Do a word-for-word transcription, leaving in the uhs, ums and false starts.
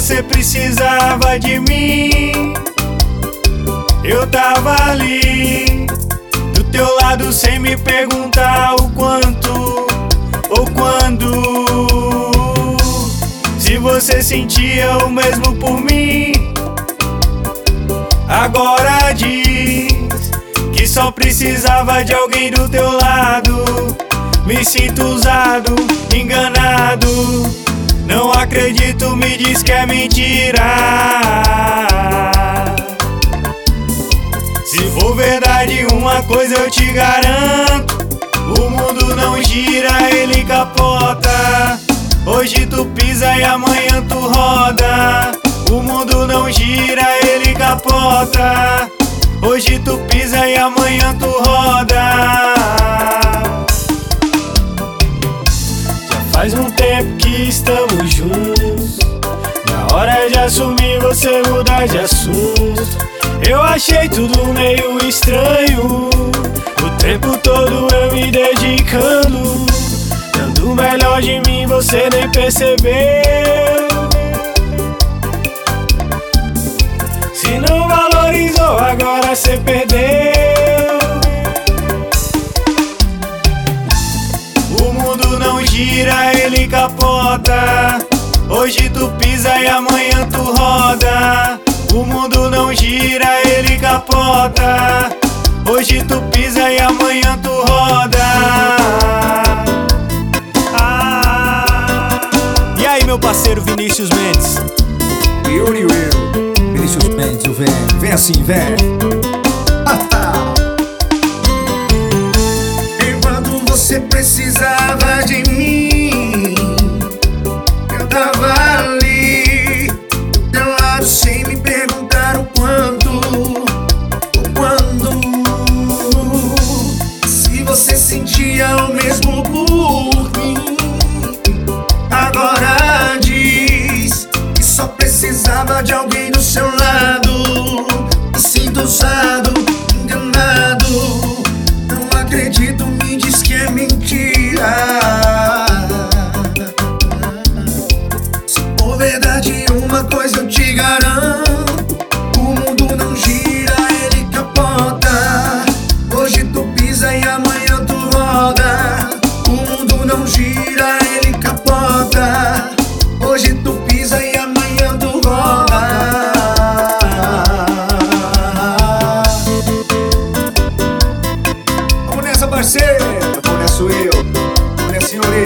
você precisava de mim, eu tava ali do teu lado sem me perguntar o quanto ou quando. Se você sentia o mesmo por mim, agora diz que só precisava de alguém do teu lado. Me sinto usado, enganado, não acredito, me diz que é mentira. Se for verdade uma coisa eu te garanto, o mundo não gira, ele capota. Hoje tu pisa e amanhã tu roda. O mundo não gira, ele capota. Hoje tu pisa e amanhã tu roda. Faz um tempo que estamos juntos, na hora de assumir você mudar de assunto. Eu achei tudo meio estranho, o tempo todo eu me dedicando, dando o melhor de mim, você nem percebeu. Se não valorizou, agora cê perdeu. O mundo não gira, ele capota. Hoje tu pisa e amanhã tu roda. O mundo não gira, ele capota. Hoje tu pisa e amanhã tu roda. Ah. E aí, meu parceiro Vinícius Mendes? Yuri Will, Vinícius Mendes, o velho. Vem assim, velho. Enquanto você precisava de mim, eu tava ali do teu lado sem me perguntar o quanto, o quando. Se você sentia o mesmo por mim, agora diz que só precisava de alguém do seu lado. Me sinto usado, enganado, não acredito, me diz que é mentira. Se for verdade uma coisa eu te garanto, o mundo não gira, ele capota. Hoje tu pisa e amanhã tu roda. O mundo não gira, ele capota. Hoje tu pisa e amanhã tu roda. Vamos nessa, parceiro. Vamos nessa, eu. Vamos nessa, senhoria.